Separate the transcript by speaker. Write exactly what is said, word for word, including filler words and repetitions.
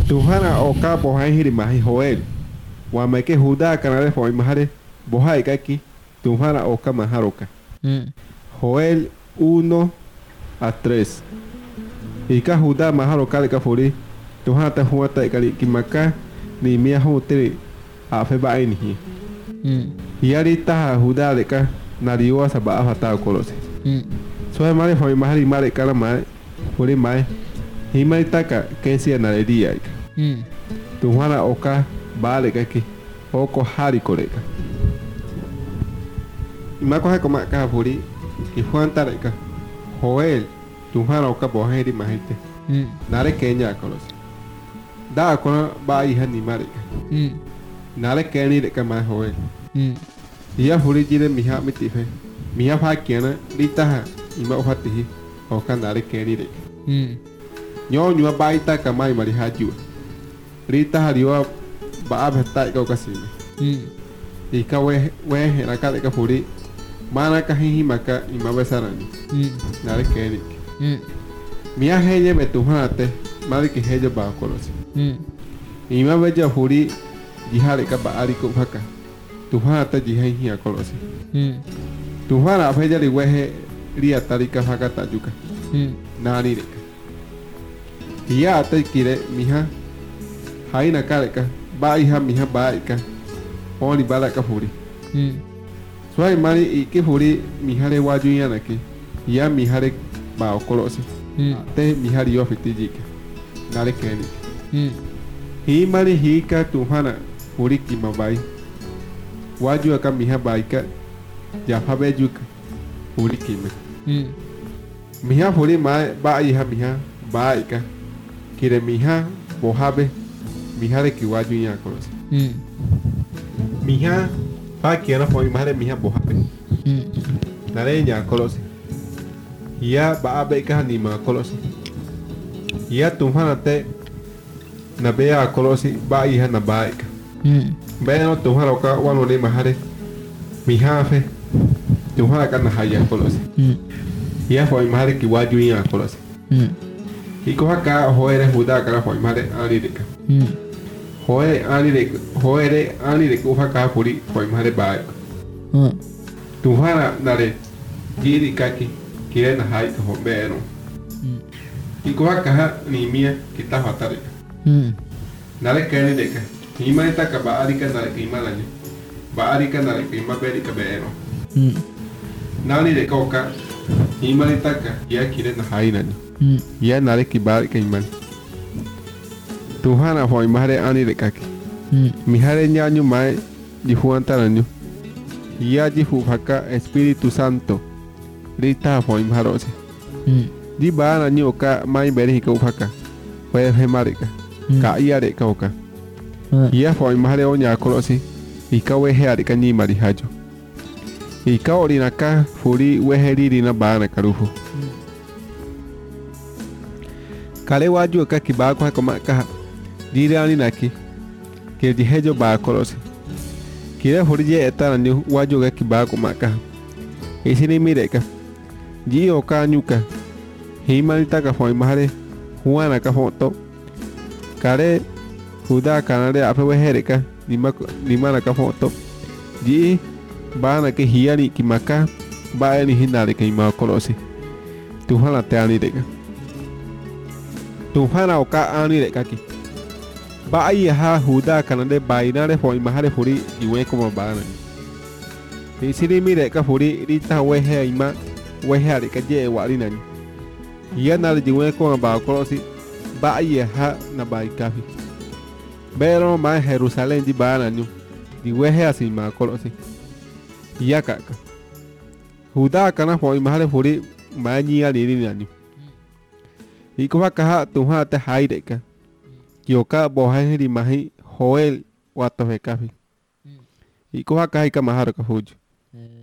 Speaker 1: Tuhana oka bohai hiri mahi Joel. Wa meke Judá kanare foi mahare bohai kaki. Tuhana oka maharoka.
Speaker 2: Mm.
Speaker 1: Joel uno a tres. Ika Judá maharoka de kafuri. Tuhana ta huata ikali kimaka ni mia hote a fe ba ini.
Speaker 2: Mm.
Speaker 1: Yari ta Judá de ka nariwa saba afata kolose.
Speaker 2: Mm.
Speaker 1: So mare foi mahari mare kala mai. Furi mai. Himai taka kensia naredia.
Speaker 2: Mm.
Speaker 1: Tuhana oka bale kaki. Oko hari koreka. Imako hai koma ka furi. Ifuan tareka. Joel. Tuhana oka boheri mahite.
Speaker 2: Mm.
Speaker 1: Nare Kenya kolos. Da kona ba iha ni mareka.
Speaker 2: Mm.
Speaker 1: Nare Kenya de kama Joel.
Speaker 2: Mm.
Speaker 1: Ia furi jire miha mitife. Miha fa kiana litaha ima ofatihi. Oka nare Kenya de.
Speaker 2: Mm.
Speaker 1: Nyo nyua baita kama imari haju. Rita hariwa ba abhata iko kasime.
Speaker 2: Mm.
Speaker 1: Ika we we hera de ka furi. Mana ka hihi maka ima besarani.
Speaker 2: Mm.
Speaker 1: Nare Kenya.
Speaker 2: Mm.
Speaker 1: Mia heye me tuhate. Mari ki heye ba kolos.
Speaker 2: Mm.
Speaker 1: Ima beja furi jihare ka ba ari ko bhaka. Tuhata jihai hi kolos.
Speaker 2: Mm.
Speaker 1: Tuhana afeja li wehe ria tarika bhaka tajuka.
Speaker 2: Mm.
Speaker 1: Nani reka. Ia ate kire miha haina kareka ba iha miha ba ika oli bala ka furi.
Speaker 2: Mm.
Speaker 1: Swai mari iki furi mihare waju yana ki. Ia mihare ba okolosi.
Speaker 2: Mm.
Speaker 1: Te mihari yo fitijika. Nare keni.
Speaker 2: Mm.
Speaker 1: Hi mari hika tuhana furi kimabai. Waju aka miha baika jafa bejuka furi kime.
Speaker 2: Mm.
Speaker 1: Miha furi ma ba iha miha ba ika kire miha bohabe mihare ki waju ya kolos.
Speaker 2: Mm.
Speaker 1: Miha pa kiana foi mihare miha bohabe.
Speaker 2: Mm.
Speaker 1: Nare nya kolos. Ia ba abe ka ni ma kolos. Ia tuhana te na bea kolosi ba iha na ba ika.
Speaker 2: Mm.
Speaker 1: Bea tuhana ka wano ni mahare miha fe tuhana ka na haya kolos.
Speaker 2: Mm.
Speaker 1: Ia foi mihare ki waju ya kolos.
Speaker 2: Mm.
Speaker 1: Iko haka hoere Judá kara foi mihare ani deka.
Speaker 2: Mm.
Speaker 1: Hoere ani deka hoere ani deka haka furi foi mihare ba ika.
Speaker 2: Mm.
Speaker 1: Tuhana nare jiri kaki kire na hai ka hombero.
Speaker 2: Mm.
Speaker 1: Iko haka ni mia kita hatare.
Speaker 2: Mm.
Speaker 1: Nare kene deka. Hima ita ka ba ari ka nare kima lani. Ba ari ka nare kima beri ka bero.
Speaker 2: Mm.
Speaker 1: Nani deka oka hima ita ka ia kire na hai nani.
Speaker 2: Mm.
Speaker 1: Ia nare ki ba ka iman. Tuhana foi mihare ani deka ki.
Speaker 2: Mm.
Speaker 1: Mihare nyanyu mai di huantaranyu. Ia di hu haka Espiritu Santo. Rita foi miharose.
Speaker 2: Mm.
Speaker 1: Di ba na nyu ka mai beri ka upaka. Foi he marika. Ka ia de ka oka. Ia foi mihare onya kolosi. Ika we he arika ni mari hajo. Ika orina ka furi we he rina ba na karufu. Kale waju ka ki ba ko ka ma ka. Dirani naki. Ke di hejo ba kolosi. Kira furi je eta na waju ka ki ba ko ma ka. Isini mire ka. Ji oka nyuka. Himanita ka foi mahare. Juana ka foto. Kare Judá kanare ape we hereka nima nima na ka foto. Ji ba na ke hiani ki maka ba ni hinare ke ima kolosi. Tuhana te ani deka. Tuhana oka ani deka ki. Ba ai ha Judá kanare ba inare foi mahare furi iwe como ba na. Isini mire ka furi rita we he ima we he ka je wali nani. Ia na jiwe ko ba kolosi ba ai ha na ba ikafi. Pero ma Jerusalén di ba na nyu. Di we he asi ma kolosi. Ia kaka. Judá kana foi mahare furi ma ni ali ni nani. Iko ka tuha te haide ka. Kioka boha di mahi Joel wato he kafi. Iko ka ka maharo ka fuju.